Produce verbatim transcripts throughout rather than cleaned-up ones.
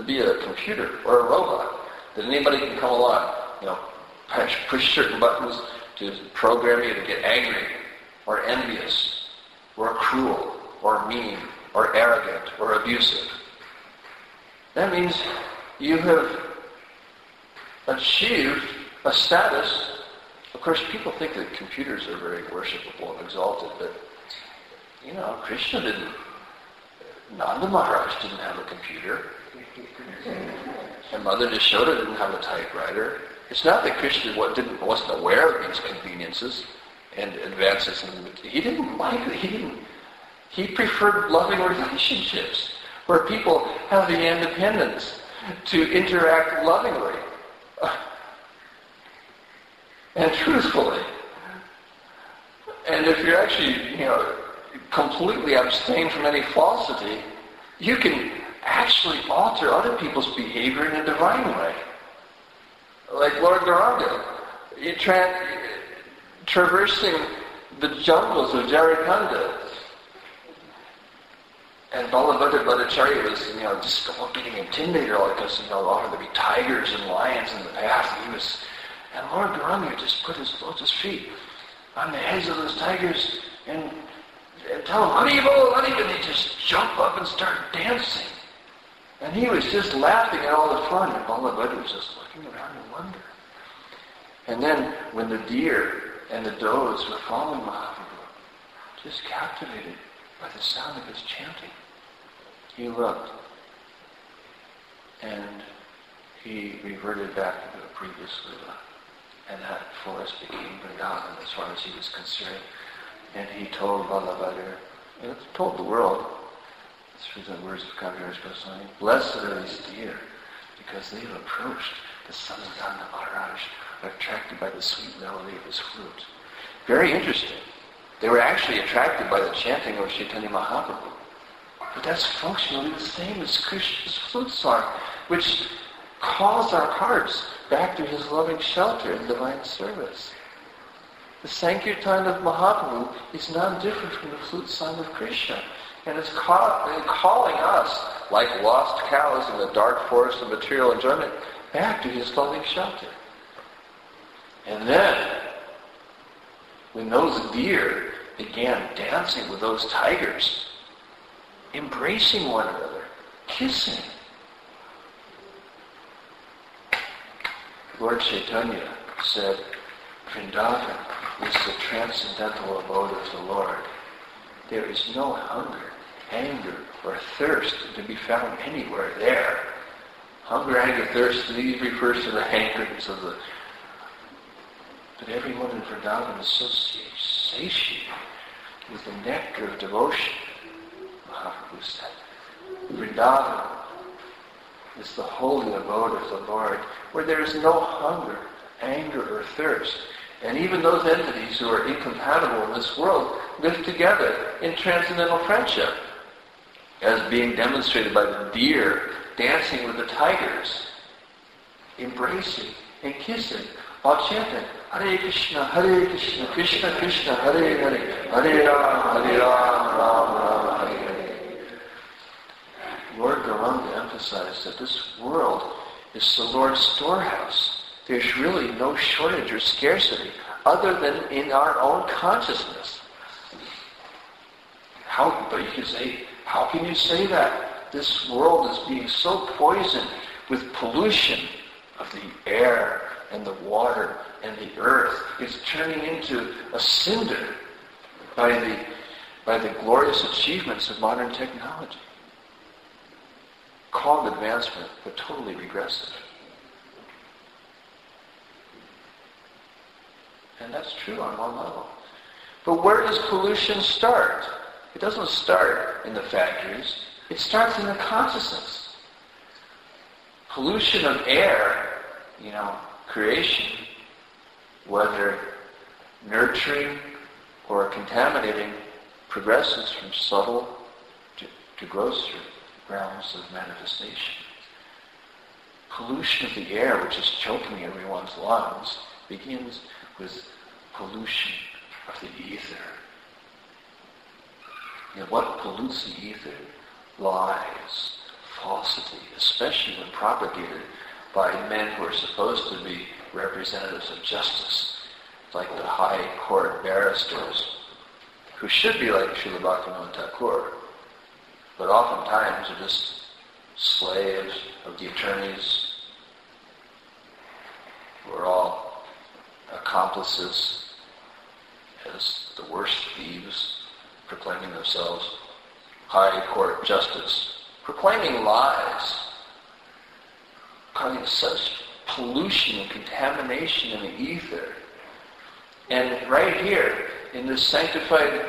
be a computer or a robot, that anybody can come along, you know, push, push certain buttons to program you to get angry or envious or cruel or mean or arrogant or abusive. That means you have achieved a status. Of course, people think that computers are very worshipable and exalted, but, you know, Krishna didn't, Nanda Maharaj didn't have a computer. And Mother Yashoda didn't have a typewriter. It's not that Krishna didn't, wasn't aware of these conveniences and advances in the, he didn't like it. He didn't. He preferred loving relationships where people have the independence to interact lovingly and truthfully. And if you're actually, you know, completely abstain from any falsity, you can actually alter other people's behavior in a divine way. Like Lord Gauranga, you tra- traversing the jungles of Jharikanda. And Balabhadra Bhattacharya was, you know, just getting intimidated all because, you know, oh, there'd be tigers and lions in the path. And he was, and Lord Gauranga just put his lotus feet on the heads of those tigers and, and tell them, Haribol, Haribol, and they just jump up and start dancing. And he was just laughing at all the fun, and Balabhadra was just looking around in wonder. And then when the deer and the does were following Mahaprabhu, just captivated by the sound of his chanting, he looked, and he reverted back to the previous Lila. And that forest became Vrindavan as far as he was concerned. And he told Balabhadra, and he told the world, through the words of Kaviraj Goswami, blessed are these deer, because they've approached the son of Nanda Maharaj, attracted by the sweet melody of his flute. Very interesting. They were actually attracted by the chanting of Chaitanya Mahaprabhu. But that's functionally the same as Krishna's flute song, which calls our hearts back to his loving shelter in divine service. The Sankirtan of Mahaprabhu is not different from the flute song of Krishna. And it's call, calling us, like lost cows in the dark forest of material enjoyment, back to his loving shelter. And then, when those deer began dancing with those tigers, embracing one another, kissing, Lord Chaitanya said, Vrindavan is the transcendental abode of the Lord. There is no hunger, anger, or thirst to be found anywhere there. Hunger, anger, thirst, these refers to the hankerings of the... But everyone in Vrindavan is so satiated with the nectar of devotion. Mahaprabhu said, Vrindavan is the holy abode of the Lord, where there is no hunger, anger, or thirst. And even those entities who are incompatible in this world live together in transcendental friendship, as being demonstrated by the deer dancing with the tigers, embracing and kissing, while chanting, Hare Krishna, Hare Krishna, Krishna Krishna, Hare Hare, Hare Ram, Hare Ram, Ram Ram, Hare Hare. Lord Gauranga emphasized that this world is the Lord's storehouse. There's really no shortage or scarcity other than in our own consciousness. How, but you can say, how can you say that? This world is being so poisoned with pollution of the air and the water and the earth. It's turning into a cinder by the, by the glorious achievements of modern technology. Called advancement, but totally regressive. And that's true on one level. But where does pollution start? It doesn't start in the factories. It starts in the consciousness. Pollution of air, you know, creation, whether nurturing or contaminating, progresses from subtle to, to grosser realms of manifestation. Pollution of the air, which is choking everyone's lungs, begins with pollution of the ether. And what pollutes the ether? Lies, falsity, especially when propagated by men who are supposed to be representatives of justice, like the high court barristers, who should be like Srila Bhaktivinoda Thakur, but oftentimes are just slaves of the attorneys, who are all accomplices as the worst thieves, proclaiming themselves high court justice, proclaiming lies, causing such pollution and contamination in the ether. And right here, in this sanctified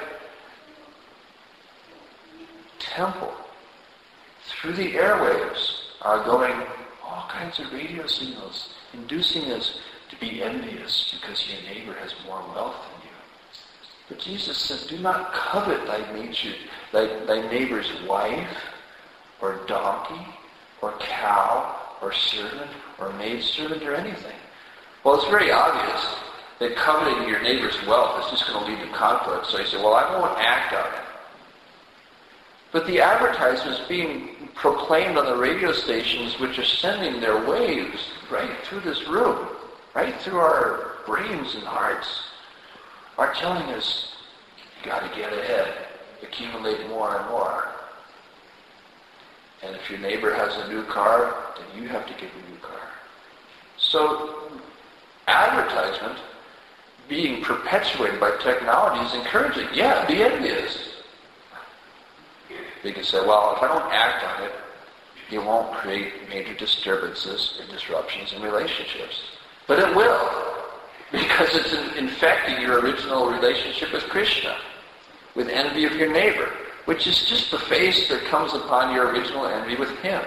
temple, through the airwaves are going all kinds of radio signals, inducing us to be envious because your neighbor has more wealth than you. But Jesus said, do not covet thy nature, thy, thy neighbor's wife, or donkey, or cow, or servant, or maidservant, or anything. Well, it's very obvious that coveting your neighbor's wealth is just going to lead to conflict. So you say, well, I won't act on it. But the advertisements being proclaimed on the radio stations, which are sending their waves right through this room, right through our brains and hearts, are telling us, you got to get ahead, accumulate more and more. And if your neighbor has a new car, then you have to get a new car. So, advertisement being perpetuated by technology is encouraging. Yeah, be envious. They can say, well, if I don't act on it, it won't create major disturbances or disruptions in relationships. But it will, because it's infecting your original relationship with Krishna, with envy of your neighbor, which is just the face that comes upon your original envy with him.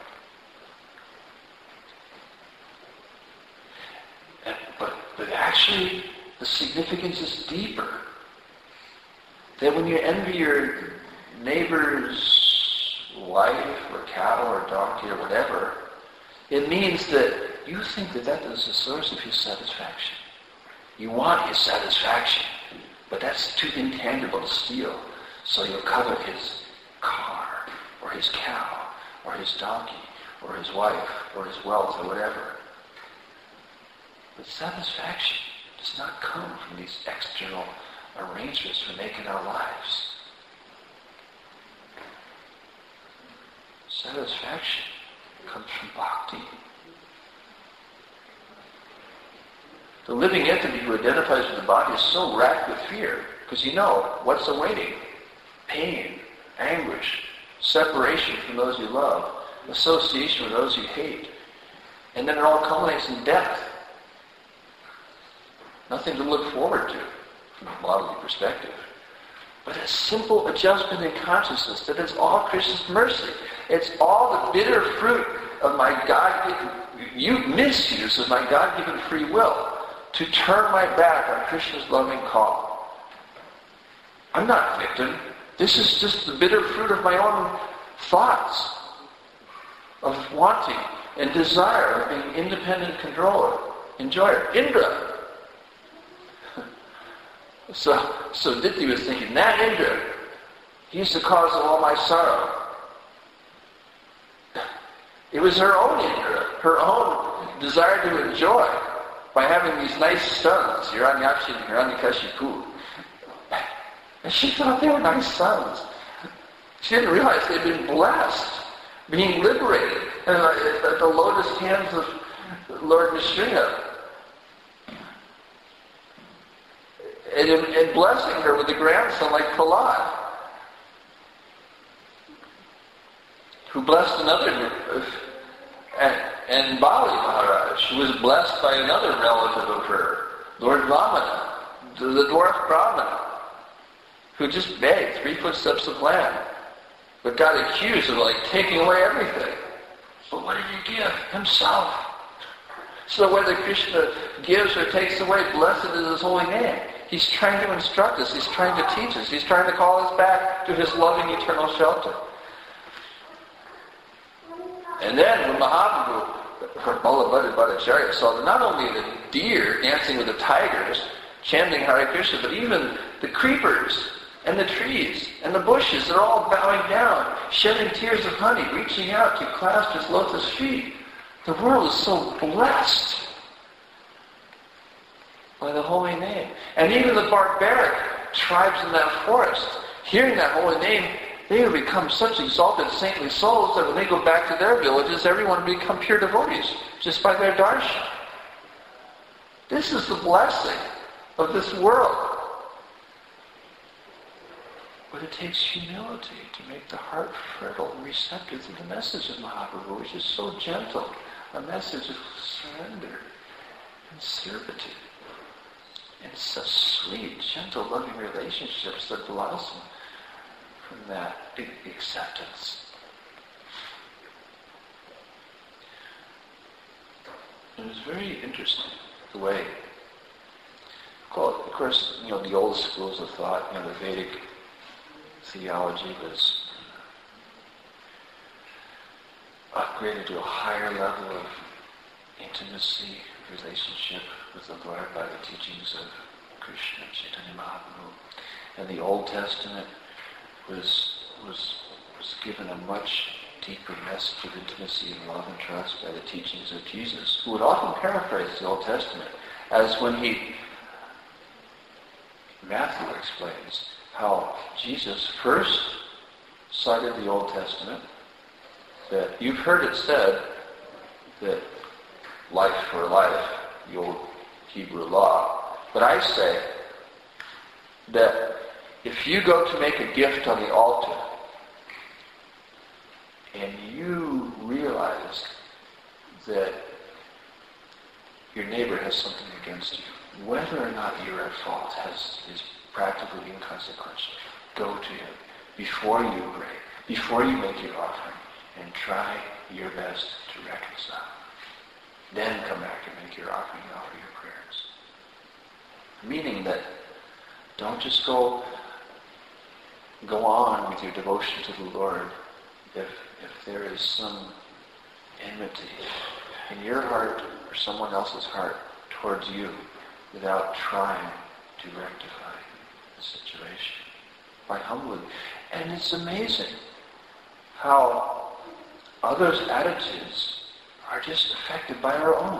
And, but, but actually, the significance is deeper. That when you envy your neighbor's wife or cattle or donkey or whatever, it means that you think that that is the source of his satisfaction. You want his satisfaction, but that's too intangible to steal. So you'll covet his car, or his cow, or his donkey, or his wife, or his wealth, or whatever. But satisfaction does not come from these external arrangements we make in our lives. Satisfaction comes from bhakti. The living entity who identifies with the body is so racked with fear, because you know what's awaiting. Pain, anguish, separation from those you love, association with those you hate. And then it all culminates in death. Nothing to look forward to from a bodily perspective. But a simple adjustment in consciousness that it's all Krishna's mercy. It's all the bitter fruit of my God-given, you misuse of my God-given free will to turn my back on Krishna's loving call. I'm not a victim. This is just the bitter fruit of my own thoughts, of wanting and desire of being independent controller, enjoyer. Indra. So, so Diti was thinking, that Indra, he's the cause of all my sorrow. It was her own Indra, her own desire to enjoy by having these nice sons, Hiranyaksha and Hiranyakashipu. And she thought they were nice sons. She didn't realize they'd been blessed, being liberated at the lotus hands of Lord Nrsimha. And, and blessing her with a grandson like Prahlad, who blessed another, and, and Bali Maharaj, who was blessed by another relative of her, Lord Vamana, the, the dwarf Brahmana, who just begged three footsteps of land, but got accused of like taking away everything. But what did he give? Himself. So whether Krishna gives or takes away, blessed is his holy name. He's trying to instruct us. He's trying to teach us. He's trying to call us back to his loving eternal shelter. And then when Mahaprabhu, her Ballabhadra Bhattacharya, saw not only the deer dancing with the tigers, chanting Hare Krishna, but even the creepers And the trees and the bushes, they're all bowing down, shedding tears of honey, reaching out to clasp his lotus feet. The world is so blessed by the holy name. And even the barbaric tribes in that forest, hearing that holy name, they would become such exalted saintly souls that when they go back to their villages, everyone would become pure devotees just by their darshan. This is the blessing of this world. But it takes humility to make the heart fertile and receptive to the message of Mahaprabhu, which is so gentle, a message of surrender and servitude. And such sweet, gentle, loving relationships that blossom from that acceptance. It was very interesting the way, of course, you know, the old schools of thought, you know, the Vedic theology was upgraded to a higher level of intimacy, relationship with the Lord by the teachings of Krishna, Chaitanya Mahaprabhu. And the Old Testament was was was given a much deeper message of intimacy and love and trust by the teachings of Jesus, who would often paraphrase the Old Testament as when he, Matthew explains, how Jesus first cited the Old Testament, that you've heard it said that life for life, the old Hebrew law, but I say that if you go to make a gift on the altar and you realize that your neighbor has something against you, whether or not you're at fault has is practically inconsequential. Go to him before you pray, before you make your offering, and try your best to reconcile. Then come back and make your offering and offer your prayers. Meaning that don't just go go on with your devotion to the Lord if if there is some enmity in your heart or someone else's heart towards you without trying to rectify the situation by humbling. And it's amazing how others' attitudes are just affected by our own.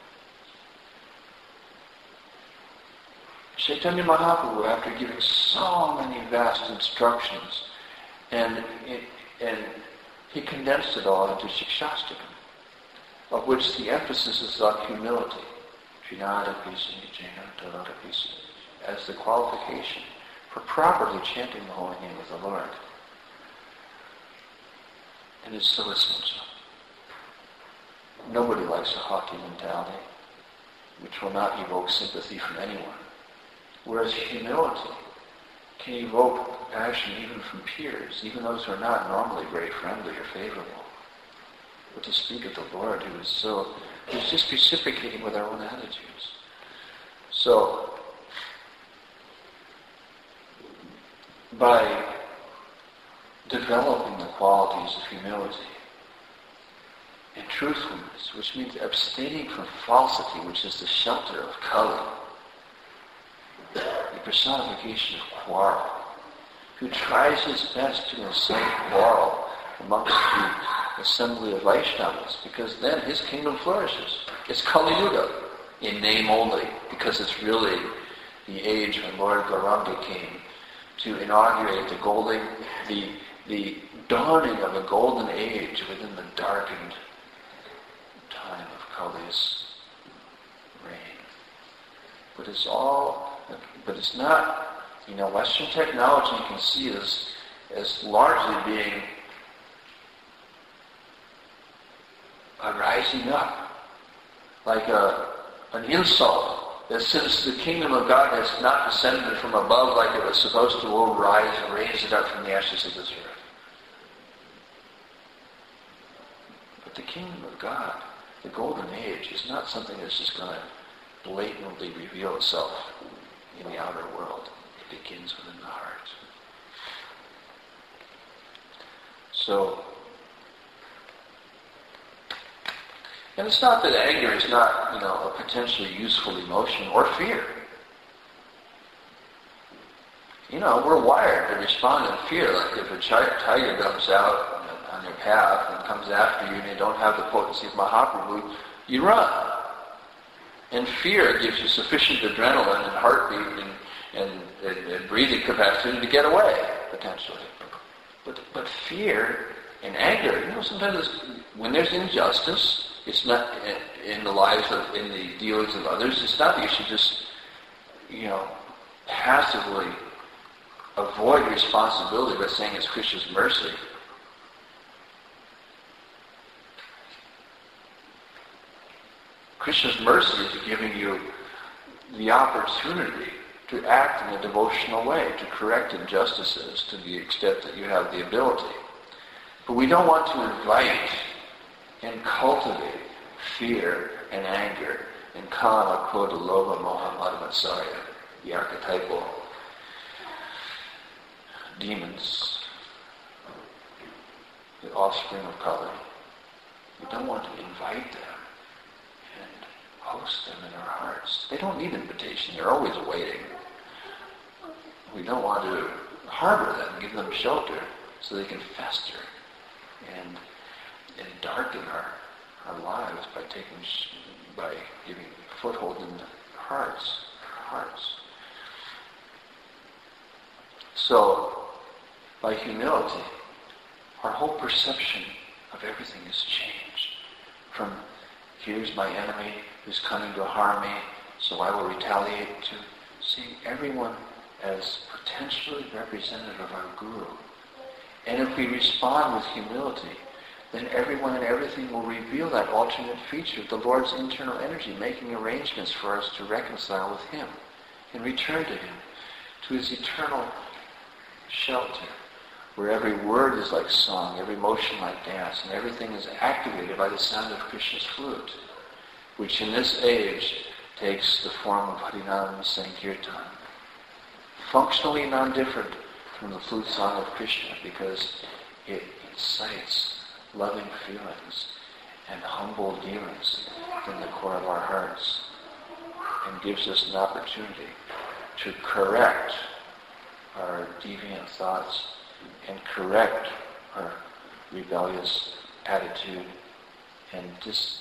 Chaitanya Mahaprabhu, after giving so many vast instructions, and it, and he condensed it all into Shikshastakam, of which the emphasis is on humility, as the qualification for properly chanting the holy name of the Lord. And it's so essential. Nobody likes a haughty mentality, which will not evoke sympathy from anyone. Whereas humility can evoke compassion even from peers, even those who are not normally very friendly or favorable. But to speak of the Lord, who is so, who's just reciprocating with our own attitudes. So, by developing the qualities of humility and truthfulness, which means abstaining from falsity, which is the shelter of Kali, the personification of quarrel, who tries his best to incite quarrel amongst the assembly of Vaishnavas, because then his kingdom flourishes. It's Kali Yuga, in name only, because it's really the age when Lord Gauranga came to inaugurate the golden, the the dawning of a golden age within the darkened time of Kali's reign. But it's all, but it's not, you know, Western technology you can see as, as largely being a rising up, like a, an insult, that since the kingdom of God has not descended from above like it was supposed to, will rise and raise it up from the ashes of this earth. But the kingdom of God, the golden age, is not something that's just going to blatantly reveal itself in the outer world. It begins within the heart. So, and it's not that anger is not, you know, a potentially useful emotion or fear. You know, we're wired to respond in fear. Like if a chi- tiger comes out on your path and comes after you and you don't have the potency of Mahaprabhu, you run. And fear gives you sufficient adrenaline and heartbeat and, and, and, and breathing capacity to get away, potentially. But, but fear and anger, you know, sometimes it's, when there's injustice, it's not in, in the lives of, in the dealings of others, it's not that you should just, you know, passively avoid responsibility by saying it's Krishna's mercy. Krishna's mercy is giving you the opportunity to act in a devotional way, to correct injustices to the extent that you have the ability. But we don't want to invite and cultivate fear and anger and kama, krodha, lobha, moha, mada, matsarya, the archetypal demons, the offspring of Kali. We don't want to invite them and host them in our hearts. They don't need invitation. They're always waiting. We don't want to harbor them, give them shelter so they can fester and, and darken our, our lives by taking, by giving foothold in the hearts, our hearts. So, by humility, our whole perception of everything is changed. From, here's my enemy who's coming to harm me, so I will retaliate, to seeing everyone as potentially representative of our Guru. And if we respond with humility, then everyone and everything will reveal that alternate feature of the Lord's internal energy, making arrangements for us to reconcile with Him and return to Him, to His eternal shelter, where every word is like song, every motion like dance, and everything is activated by the sound of Krishna's flute, which in this age takes the form of Harinam Sankirtan. Functionally non-different from the flute song of Krishna, because it incites loving feelings and humble dealings in the core of our hearts, and gives us an opportunity to correct our deviant thoughts and correct our rebellious attitude, and just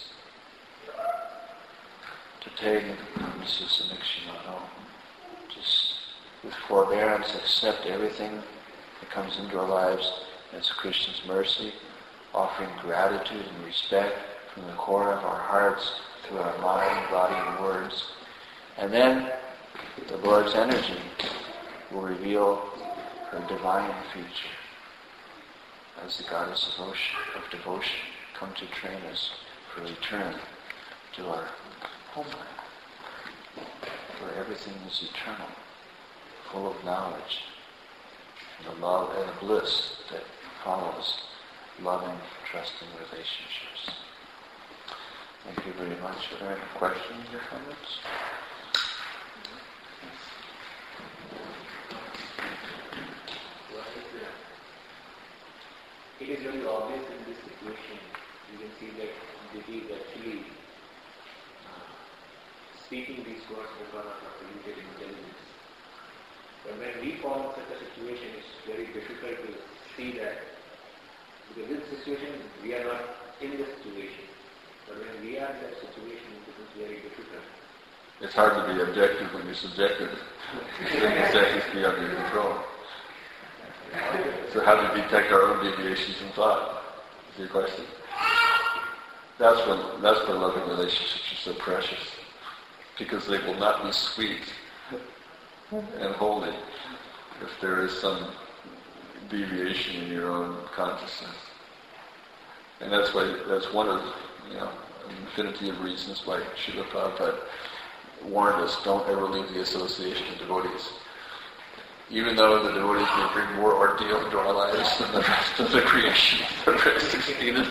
to take Missus Samikshimano, just with forbearance accept everything that comes into our lives as Krishna's mercy, offering gratitude and respect from the core of our hearts through our mind, body, and words. And then the Lord's energy will reveal her divine feature as the goddess of, ocean, of devotion, come to train us for return to our homeland, where everything is eternal, full of knowledge, and the love and the bliss that follows loving, trusting relationships. Thank you very much. Are there any questions or comments? It is very obvious in this situation. You can see that Diti is actually uh, speaking these words because of our polluted intelligence. But when we fall in such a situation, it's very difficult to see that. Because in this situation, we are not in this situation. But when we are in that situation, it becomes very difficult. It's hard to be objective when you're subjective. Subjective is beyond your control. So how to detect our own deviations in thought? Is your question? That's when that's when loving relationships are so precious, because they will not be sweet and holy if there is some deviation in your own consciousness. And that's why that's one of you know an infinity of reasons why Srila Prabhupada warned us: don't ever leave the association of devotees. Even though the devotees may bring more ordeal into our lives than the rest of the creation that has succeeded.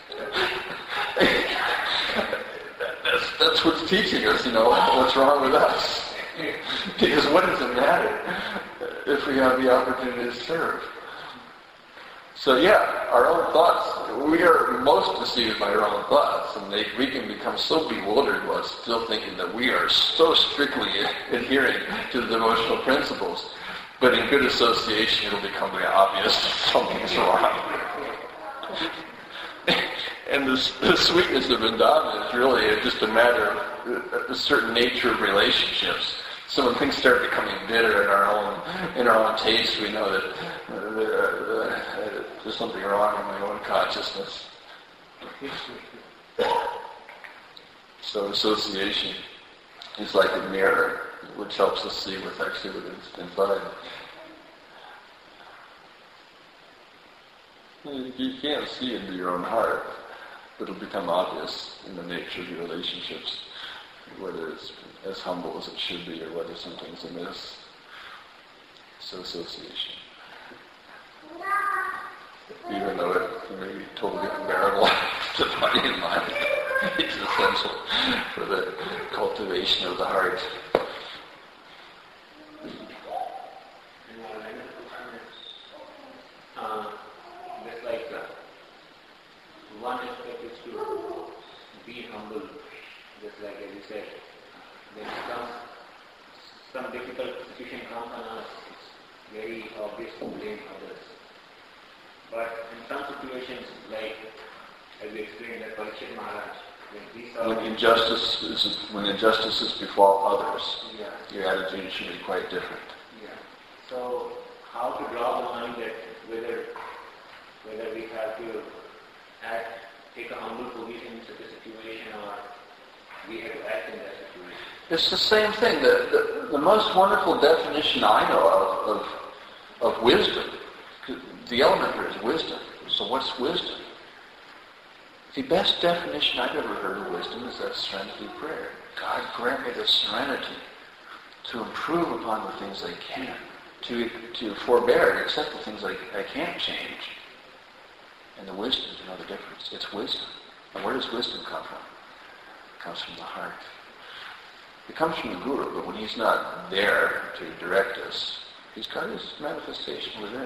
that's, that's what's teaching us, you know, what's wrong with us. Because what does it matter if we have the opportunity to serve? So yeah, our own thoughts, we are most deceived by our own thoughts, and they, we can become so bewildered while still thinking that we are so strictly adhering to the devotional principles. But in good association, it'll become very obvious something's wrong. And the, the sweetness of Vrindavan is really just a matter of a certain nature of relationships. So when things start becoming bitter in our own in our own taste, we know that uh, there, uh, there's something wrong in my own consciousness. So association is like a mirror, which helps us see what's actually within inside. You can't see into your own heart, but it'll become obvious in the nature of your relationships, whether it's as humble as it should be or whether something's amiss. So association. Even though it may be totally unbearable to the body and mind, it's essential for the cultivation of the heart. Uh, just like uh, one aspect is to be humble, just like as you said. When it comes, some difficult situation comes on us, it's very obvious to blame others. But in some situations, like as we explained that Parikshit Maharaj, when he saw when injustice is when injustices befall others, yeah. your attitude should be quite different. Yeah. So how to draw the line that whether whether we have to act, take a humble position in such a situation, or we have to act in that situation. It's the same thing. The, the, the most wonderful definition I know of, of of wisdom, the element here is wisdom. So what's wisdom? The best definition I've ever heard of wisdom is that serenity prayer. God grant me the serenity to improve upon the things I can, to to forbear and accept the things I, I can't change. And the wisdom is another difference. It's wisdom. And where does wisdom come from? It comes from the heart. It comes from the Guru, but when he's not there to direct us, he's got his manifestation within.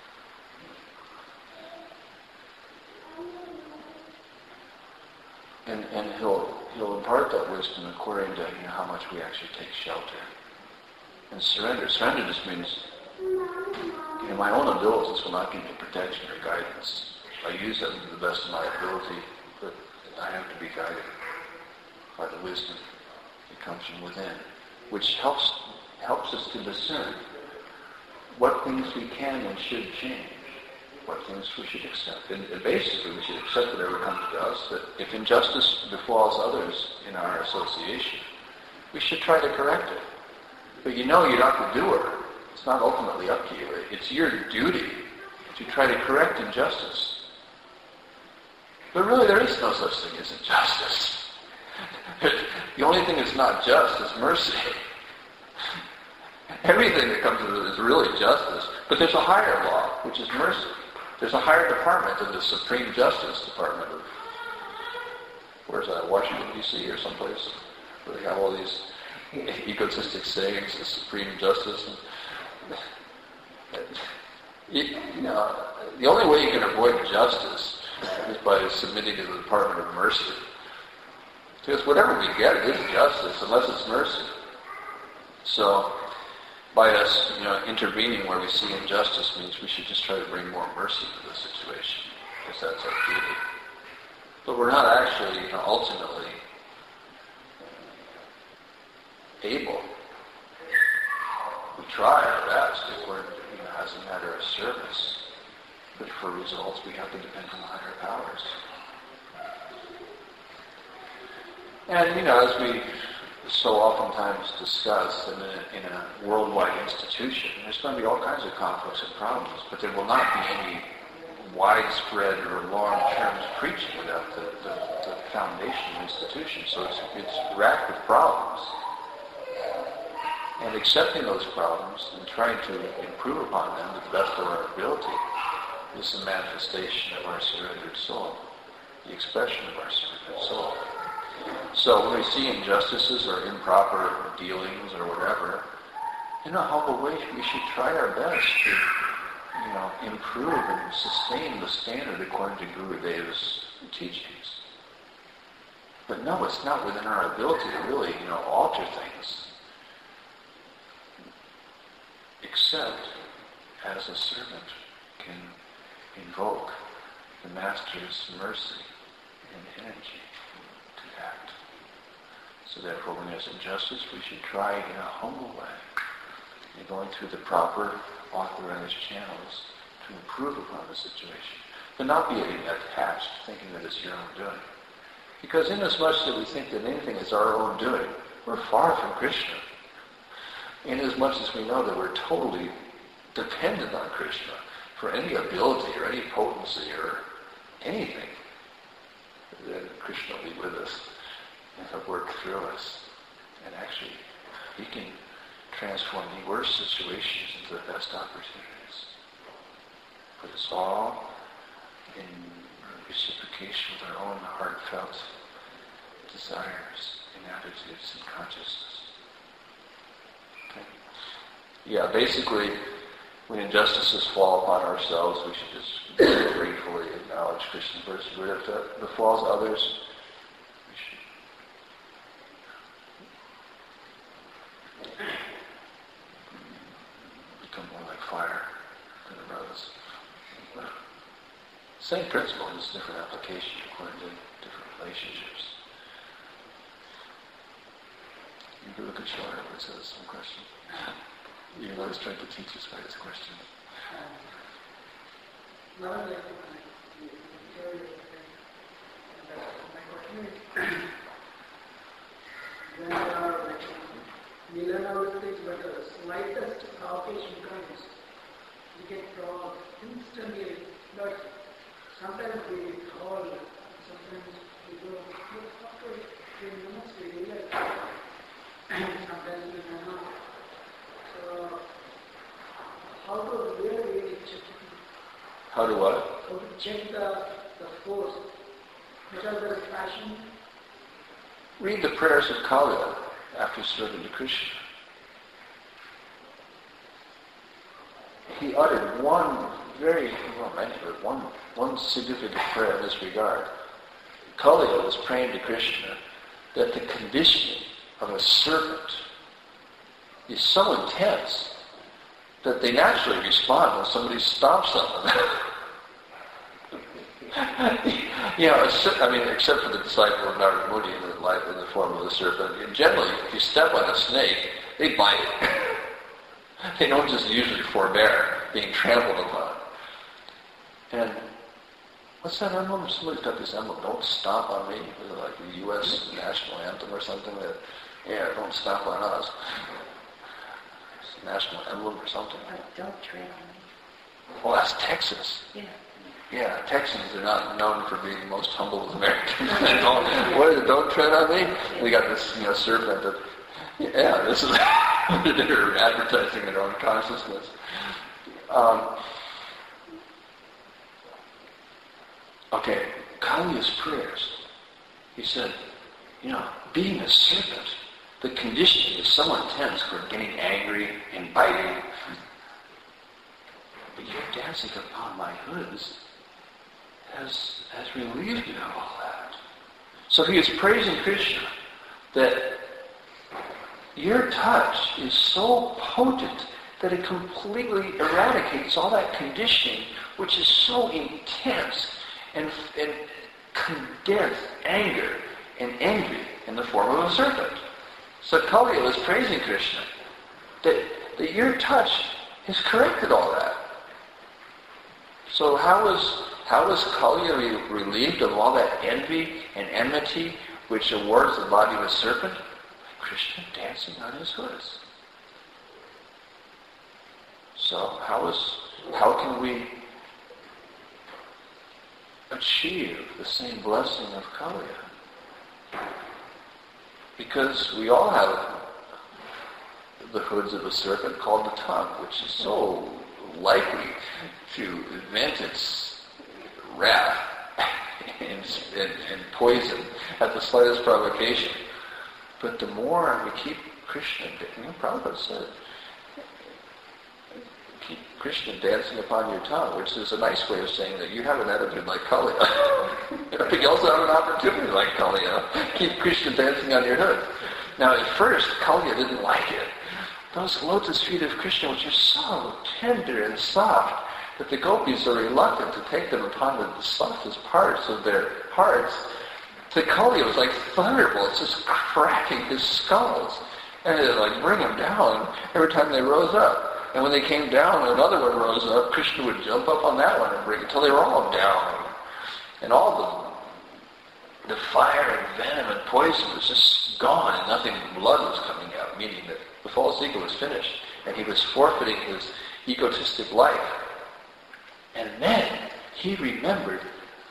And and he'll he'll impart that wisdom according to you know, how much we actually take shelter. And surrender. Surrender just means, you know, my own abilities will not give me protection or guidance. I use them to the best of my ability, but I have to be guided by the wisdom that comes from within, which helps helps us to discern what things we can and should change, what things we should accept. And, and basically, we should accept whatever comes to us, that if injustice befalls others in our association, we should try to correct it. But you know you're not the doer. It's not ultimately up to you. It's your duty to try to correct injustice. But really, there is no such thing as injustice. The only thing that's not just is mercy. Everything that comes to it is really justice. But there's a higher law, which is mercy. There's a higher department than the Supreme Justice Department of, where's that, Washington, D C or someplace, where they have all these egotistic sayings, the Supreme Justice. And, you, you know, the only way you can avoid justice is by submitting to the Department of Mercy. Because whatever we get is justice, unless it's mercy. So, by us, you know, intervening where we see injustice means we should just try to bring more mercy to the situation, because that's our duty. But we're not actually, you know, ultimately able. We try our best if we're, you know, as a matter of service. But for results, we have to depend on the higher powers. And, you know, as we so oftentimes discuss in a, in a worldwide institution, there's going to be all kinds of conflicts and problems, but there will not be any widespread or long-term preaching without the, the, the foundation institution. So it's, it's racked with problems. And accepting those problems and trying to improve upon them to the best of our ability is the manifestation of our surrendered soul, the expression of our surrendered soul. So when we see injustices or improper dealings or whatever, in a humble way, we should try our best to, you know, improve and sustain the standard according to Guru Deva's teachings. But no, it's not within our ability to really, you know, alter things. Except except as a servant can invoke the Master's mercy and energy to act. So therefore, when there's injustice, we should try in a humble way, and going through the proper authorized channels to improve upon the situation, but not be attached, thinking that it's your own doing. Because inasmuch that we think that anything is our own doing, we're far from Krishna. Inasmuch as we know that we're totally dependent on Krishna for any ability or any potency or anything, then Krishna will be with us and he'll work through us. And actually, he can transform the worst situations into the best opportunities. Put us all in reciprocation with our own heartfelt desires and attitudes and consciousness. Okay. Yeah, basically, when injustices fall upon ourselves, we should just very gratefully acknowledge Krishna's mercy. But if that befalls others, we should become more like fire than a rose. Same principle, just different application according to different relationships. You can look at Shara, it says some question. You're always trying to teach us by this question. Um, now that my question is, when there are like, we learn our things, but the slightest provocation comes, we get proud instantly. But sometimes we call, sometimes we go, after three minutes we realize, sometimes we don't know. So, how to really check? How to what? How to check the, the force? Because there is passion. Read the prayers of Kaliya after serving to Krishna. He uttered one very, well, many, but one, one significant prayer in this regard. Kaliya was praying to Krishna that the conditioning of a servant is so intense that they naturally respond when somebody stops them. You know, I mean, except for the disciple of Narada Muni in the life in the form of the serpent. And generally, if you step on a snake, they bite. They don't just usually forbear being trampled upon. And what's that emblem? Somebody's got this emblem, "Don't Stomp on Me." Is it like the U S national anthem or something? That, yeah, don't stomp on us. It's a national emblem or something. Or don't tread on me. Well, that's Texas. Yeah. Yeah, Texans are not known for being the most humble of Americans. What is it? Don't tread on me? We got this, you know, serpent that, yeah, this is, they're advertising their own consciousness. Um, okay, Kaliya's prayers. He said, you know, being a serpent, the conditioning is so intense for getting angry and biting. But you're dancing upon my hoods has, has relieved you of all that. So he is praising Krishna that your touch is so potent that it completely eradicates all that conditioning which is so intense and, and condense anger and envy in the form of a serpent. So Kaliya was praising Krishna that, that your touch has corrected all that. So how was how was Kaliya re- relieved of all that envy and enmity which awards the body of a serpent? Krishna dancing on his hoods. So how is how can we achieve the same blessing of Kaliya? Because we all have the hoods of a serpent called the tongue, which is so likely to vent its wrath and, and, and poison at the slightest provocation. But the more we keep Krishna, you know, Prabhupada said, keep Krishna dancing upon your tongue, which is a nice way of saying that you have an attitude like Kaliya. You also have an opportunity like Kaliya. Keep Krishna dancing on your hood. Now, at first, Kaliya didn't like it. those lotus feet of Krishna, which are so tender and soft, that the gopis are reluctant to take them upon the, the softest parts of their hearts. The Kali was like thunderbolts, just cracking his skulls. And it would like bring them down every time they rose up. And when they came down, another one rose up, Krishna would jump up on that one and bring it until they were all down. And all the, the fire and venom and poison was just gone, and nothing, blood was coming out, meaning that the false ego was finished. And he was forfeiting his egotistic life. And then he remembered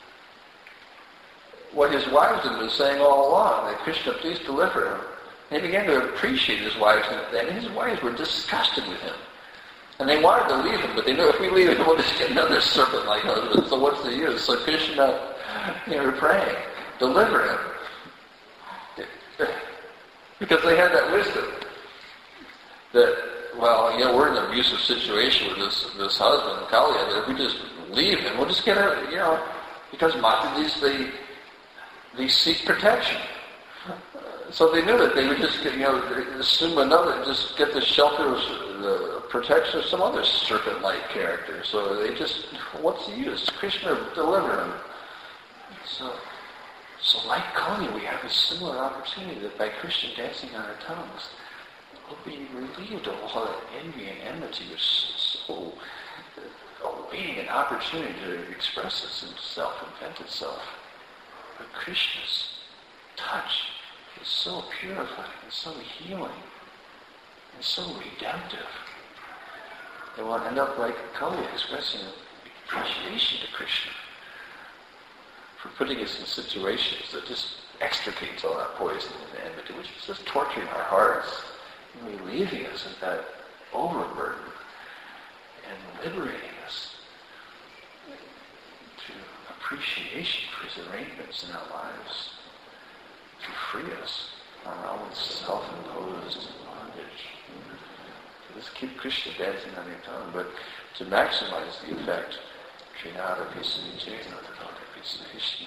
what his wives had been saying all along, that Krishna, please deliver him. And he began to appreciate his wives, and his wives were disgusted with him. And they wanted to leave him, but they knew if we leave him, we'll just get another serpent-like husband. So what's the use? So Krishna, you know, praying, deliver him. Because they had that wisdom that, well, you know, we're in an abusive situation with this this husband, Kaliya, that if we just leave him, we'll just get a, you know, because Matadis, they, they seek protection. So they knew that they would just get, you know, assume another, just get the shelter of the protection of some other serpent-like character. So they just, what's the use? Krishna deliver him. So, so like Kali, we have a similar opportunity that by Krishna dancing on our tongues, we'll be relieved of all that envy and enmity, which is so awaiting an opportunity to express itself, invent itself. But Krishna's touch is so purifying and so healing and so redemptive that we'll end up like Kali, expressing appreciation to Krishna for putting us in situations that just extricates all that poison and enmity, which is just torturing our hearts and relieving us of that overburden and liberating us to appreciation for his arrangements in our lives, to free us from our own self-imposed bondage. So just keep Krishna dancing on your tongue, but to maximize the effect, Trinada Krishna.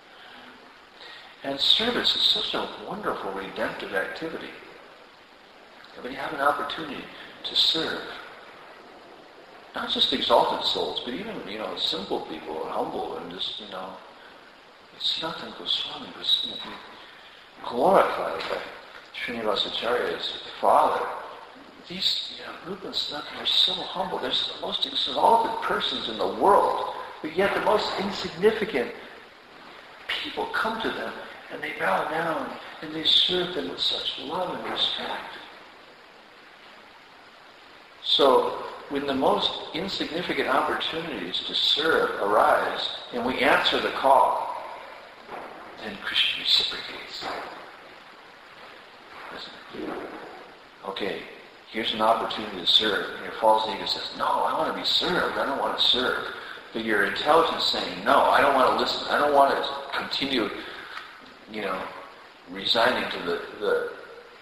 And service is such a wonderful redemptive activity. And when you have an opportunity to serve, not just exalted souls, but even, you know, simple people, humble, and just, you know, Sanatana Goswami was glorified by Srinivasacharya's father. These, you know, Rupa and Sanatana are so humble. They're the most exalted persons in the world, but yet the most insignificant people come to them and they bow down and they serve them with such love and respect. So, when the most insignificant opportunities to serve arise and we answer the call, then Krishna reciprocates. Listen. Okay, here's an opportunity to serve. And your false ego says, no, I want to be served. I don't want to serve. But your intelligence is saying, no, I don't want to listen. I don't want to continue, you know, resigning to the the,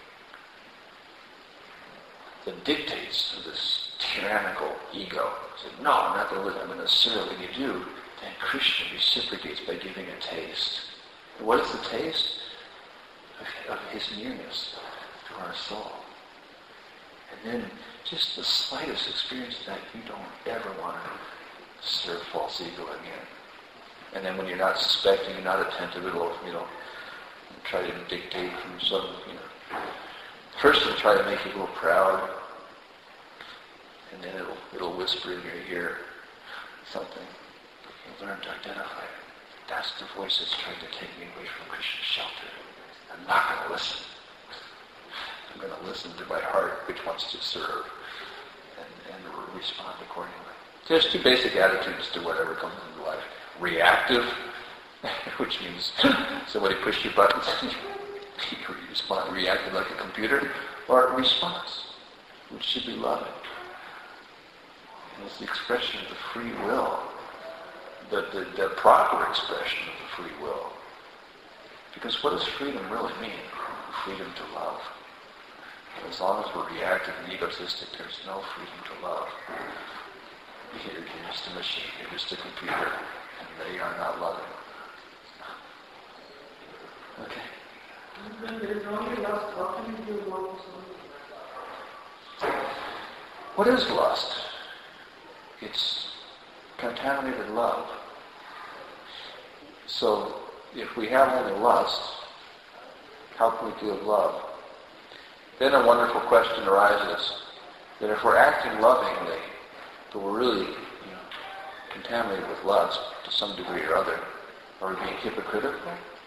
the dictates of this tyrannical ego. Say, no, I'm not going to listen. I'm going to serve. When you do, then Krishna reciprocates by giving a taste. And what is the taste? Of, of his nearness to our soul. And then just the slightest experience of that, you don't ever want to serve false ego again. And then when you're not suspecting, you're not attentive, it'll, you know, try to dictate from some, you know. First it'll try to make you a little proud, and then it'll it'll whisper in your ear something. You learn to identify it. That's the voice that's trying to take me away from Krishna's shelter. I'm not going to listen. I'm going to listen to my heart, which wants to serve, and, and respond accordingly. There's two basic attitudes to whatever comes into life. Reactive, which means somebody pushed your buttons, you respond, reacted like a computer, or response, which should be loving. And it's the expression of the free will, the, the, the proper expression of the free will. Because what does freedom really mean? Freedom to love. And as long as we're reactive and egotistic, there's no freedom to love. You're, you're just a machine, you're just a computer, and they are not loving. Okay. When there is only lust, how can you do more? What is lust? It's contaminated love. So if we have only lust, how can we feel love? Then a wonderful question arises that if we're acting lovingly, but we're really, you know, contaminated with lust to some degree or other, are we being hypocritical?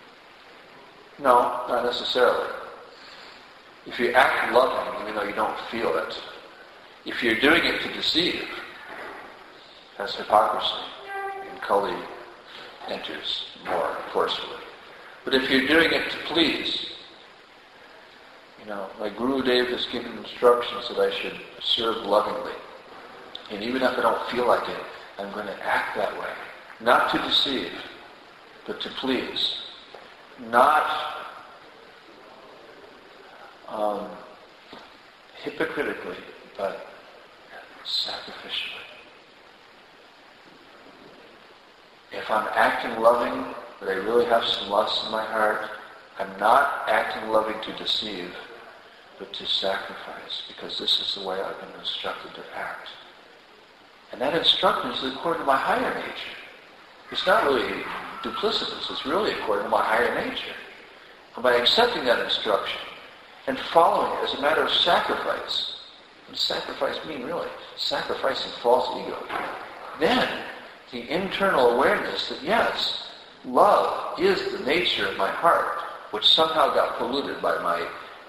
No, not necessarily. If you act loving, even though you don't feel it, if you're doing it to deceive, that's hypocrisy, and Kali enters more forcefully. But if you're doing it to please, you know, like Guru Dev has given instructions that I should serve lovingly. And even if I don't feel like it, I'm going to act that way. Not to deceive, but to please. Not um, hypocritically, but sacrificially. If I'm acting loving, but I really have some lust in my heart, I'm not acting loving to deceive, but to sacrifice, because this is the way I've been instructed to act. And that instruction is according to my higher nature. It's not really duplicitous, it's really according to my higher nature. And by accepting that instruction and following it as a matter of sacrifice, what does sacrifice mean really? Sacrificing false ego. Then, the internal awareness that yes, love is the nature of my heart, which somehow got polluted by my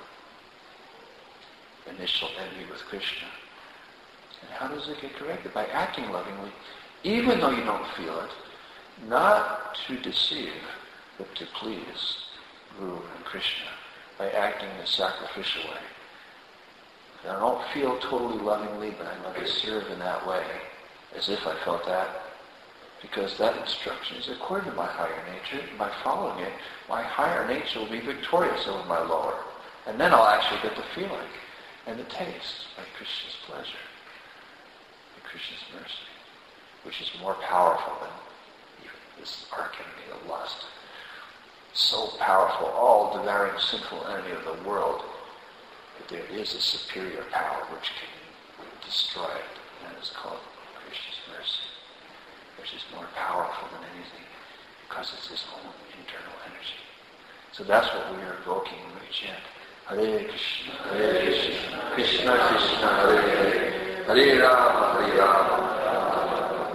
initial envy with Krishna. And how does it get corrected? By acting lovingly, even though you don't feel it, not to deceive, but to please Guru and Krishna, by acting in a sacrificial way. I don't feel totally lovingly, but I'm going to serve in that way, as if I felt that, because that instruction is according to my higher nature. By following it, my higher nature will be victorious over my lower. And then I'll actually get the feeling and the taste of Krishna's pleasure, and Krishna's mercy, which is more powerful than even this arch enemy of lust. So powerful, all devouring sinful enemy of the world, that there is a superior power which can destroy it, and that is called Krishna's mercy, which is more powerful than anything, because it's his own internal energy. So that's what we are evoking when we chant Hare Krishna, Hare Krishna, Krishna Krishna, Hare Hare, Hare Rama, Hare Rama.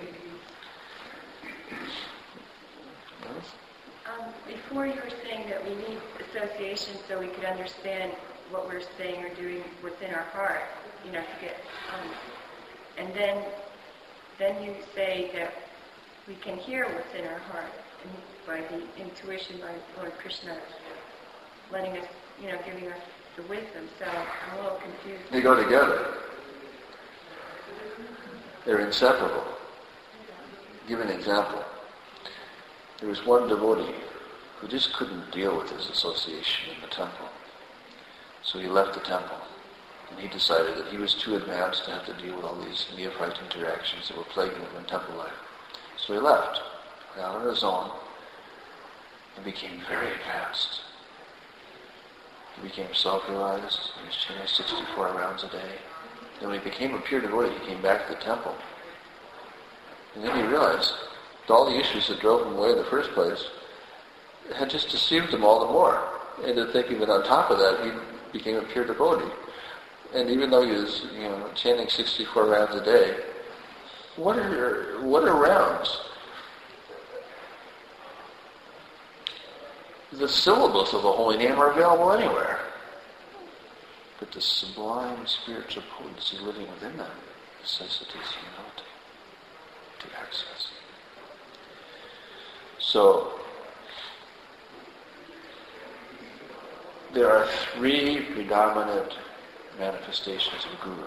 Um, before you were saying that we need association so we could understand what we're saying or doing within our heart, you know, to get, um, and then, then you say that we can hear what's in our heart and by the intuition, by Lord Krishna letting us, you know, giving us the wisdom. So I'm a little confused. They go together. They're inseparable. I'll give an example. There was one devotee who just couldn't deal with his association in the temple. So he left the temple. And he decided that he was too advanced to have to deal with all these neophyte interactions that were plaguing him in temple life. So he left, went out on his own, and became very advanced. He became self-realized. He was chanting sixty-four rounds a day. And when he became a pure devotee, he came back to the temple. And then he realized that all the issues that drove him away in the first place had just deceived him all the more. And to thinking that on top of that, he became a pure devotee. And even though he was, you know, chanting sixty-four rounds a day, what are what are rounds? The syllables of the holy name are available anywhere. But the sublime spiritual potency living within them necessitates humility to access. So, there are three predominant manifestations of Guru.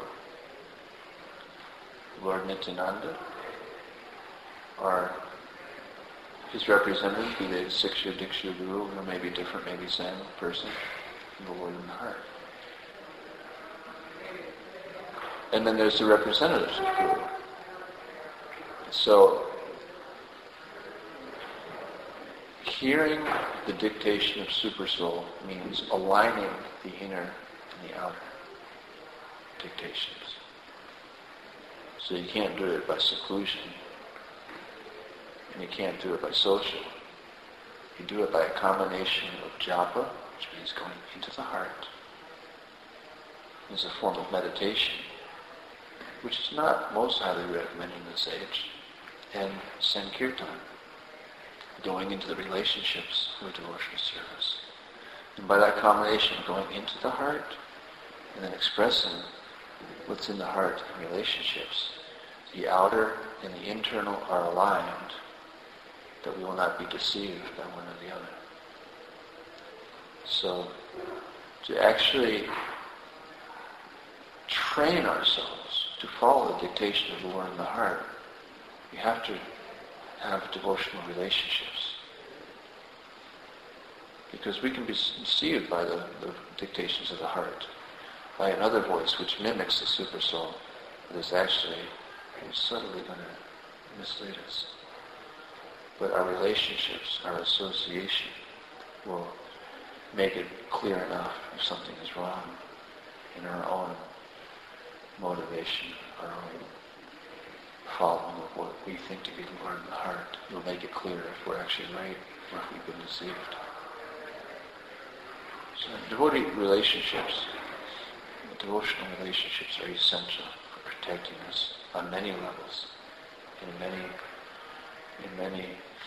Lord Nityananda, or his representative, be they Siksha, Diksha, Guru, or maybe different, maybe same person, from the Lord in the heart. And then there's the representatives of Guru. So, hearing the dictation of Supersoul means aligning the inner and the outer dictations. So you can't do it by seclusion, and you can't do it by social. You do it by a combination of japa, which means going into the heart, as a form of meditation, which is not most highly recommended in this age, and Sankirtan, going into the relationships with devotional service. And by that combination of going into the heart and then expressing what's in the heart in relationships, the outer and the internal are aligned, that we will not be deceived by one or the other. So, to actually train ourselves to follow the dictation of the Lord in the heart, we have to have devotional relationships. Because we can be deceived by the, the dictations of the heart, by another voice which mimics the supersoul, but is actually subtly going to mislead us. But our relationships, our association, will make it clear enough if something is wrong in our own motivation, our own following of what we think to be the Lord in the heart. It will make it clear if we're actually right or if we've been deceived. So devotee relationships, devotional relationships are essential for protecting us on many levels, in many, in many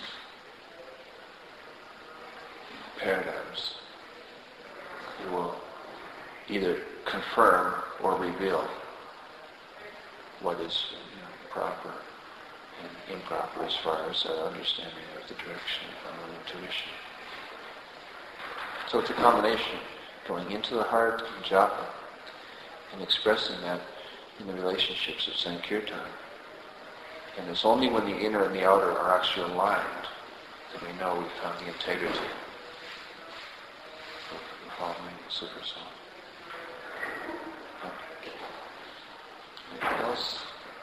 paradigms. It will either confirm or reveal what is, you know, proper and improper as far as our understanding of the direction of our own intuition. So it's a combination, going into the heart and japa, and expressing that in the relationships of Sankirtan. And it's only when the inner and the outer are actually aligned that we know we've found the integrity of following the Super Soul. Anything else?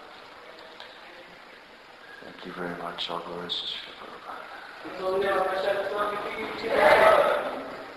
Thank you very much. All glories to Srila Prabhupada.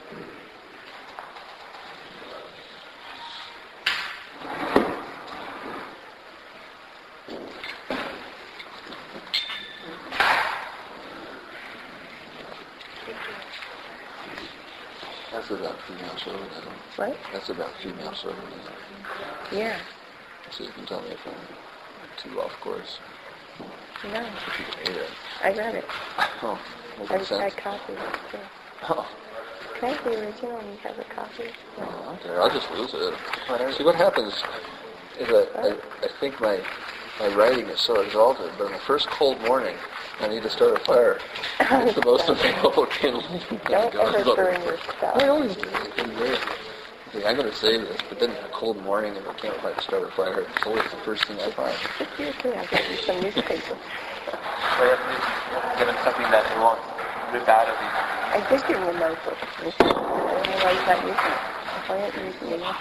That's about female chauvinism. What? That's about female chauvinism. Yeah. So you can tell me if I'm too off course. No. If you can read it. I read it. Oh, I, makes sense. I copied it too. Oh. Can I have the original and you have a copy? No. Oh, okay. I'll just lose it. See, what happens is I, I, I think my my writing is so exalted, but on the first cold morning, I need to start a fire. It's the most available kindling. Don't ever burn your stuff. I always do. It's been great. Okay, I'm going to save this, but then a cold morning and I can't quite start a fire. It's always the first thing I find. Just seriously, I'll get you some newspaper. So you have to give him something that he won't rip out of you. I did give him a notebook. I don't know why he's not using it. Why aren't you using it?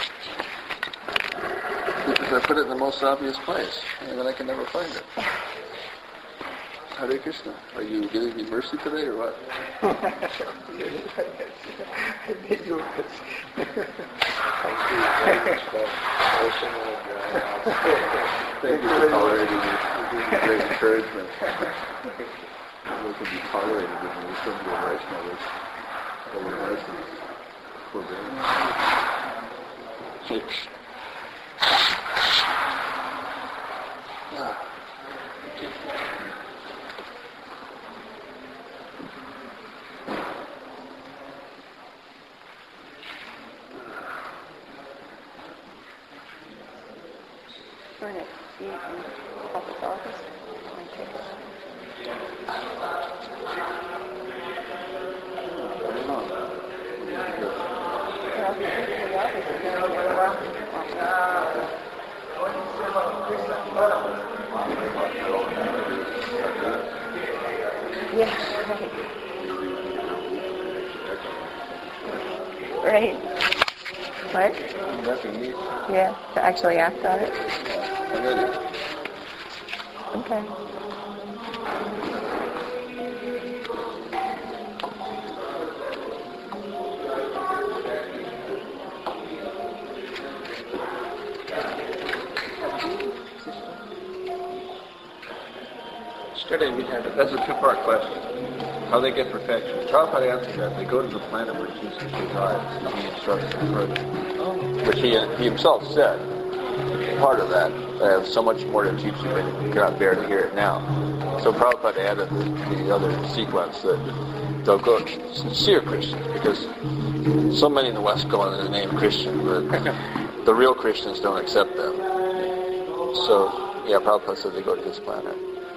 Because I put it in the most obvious place, and then I can never find it. Hare Krishna, are you giving me mercy today, or what? Thank you for tolerating me. This is great encouragement. We can be tolerated when we come to a Vaishnava. Over license. Forbearance. Ah. Burn it. See, in office office. My ticket. Well, the office is going to be a while. Yeah, right. Right. What? Nothing neat. Yeah, to actually act on it. I'm ready. Okay. Yesterday we had a That's a two-part question. How they get perfection. Prabhupada answered that. They go to the planet where Jesus resides, and he instructs them further. Which he, he himself said. Part of that. I have so much more to teach you, but you cannot bear to hear it now. So Prabhupada added the, the other sequence that they'll go sincere Christians, because so many in the West go under the name Christian, but the real Christians don't accept them. So, yeah, Prabhupada said they go to this planet.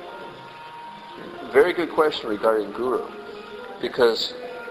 Very good question regarding Guru, because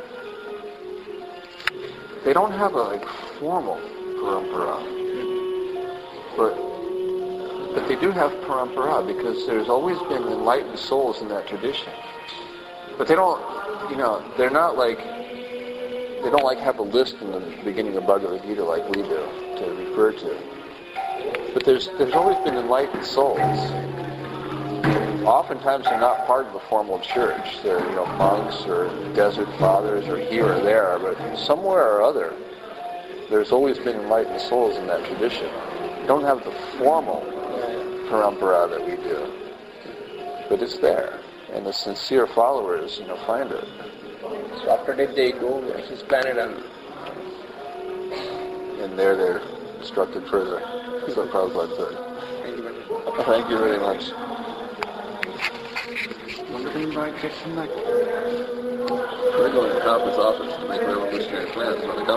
they don't have a like formal parampara, but but they do have parampara, because there's always been enlightened souls in that tradition. But they don't, you know, they're not like, they don't like have a list in the beginning of Bhagavad Gita like we do to refer to. But there's there's always been enlightened souls. Oftentimes they're not part of the formal church. They're, you know, monks or desert fathers or here or there, but somewhere or other, there's always been enlightened souls in that tradition. They don't have the formal parampara that we do, but it's there, and the sincere followers, you know, find it. So after that they go to his planet and And there they're instructed further. That's what Prabhupada said. Thank you very much. We're going to Kapa's office to make revolutionary plans. Want to come?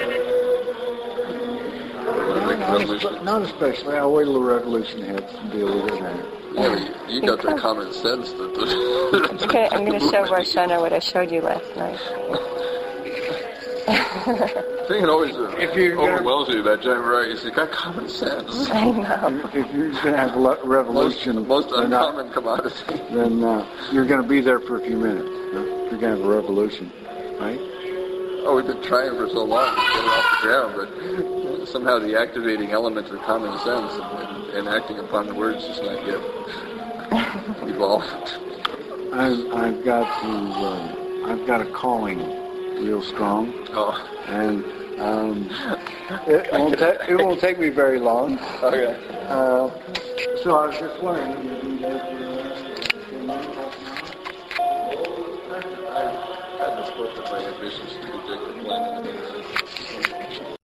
Want to make a revolution? Not especially. I'll wait till the revolution hits and deal with it then. Yeah, but you, you got the common sense that the... Okay, I'm going to show Varshana what I showed you last night. I think it always uh, If you're overwhelms me about John Wright. He's got common sense. I know. If you're going to have a le- revolution, Most, most then, uh, uncommon commodity. then uh, you're going to be there for a few minutes. Huh? If you're going to have a revolution, right? Oh, we've been trying for so long to get it off the ground, but somehow the activating element of common sense and, and, and acting upon the words just not yet evolved. I've, I've got to. Um, I've got a calling, real strong. Oh. And um, it, won't ta- it won't take me very long. Okay. Uh, so I was just wondering, would you be there for I had this book of my ambitions to reject the planet.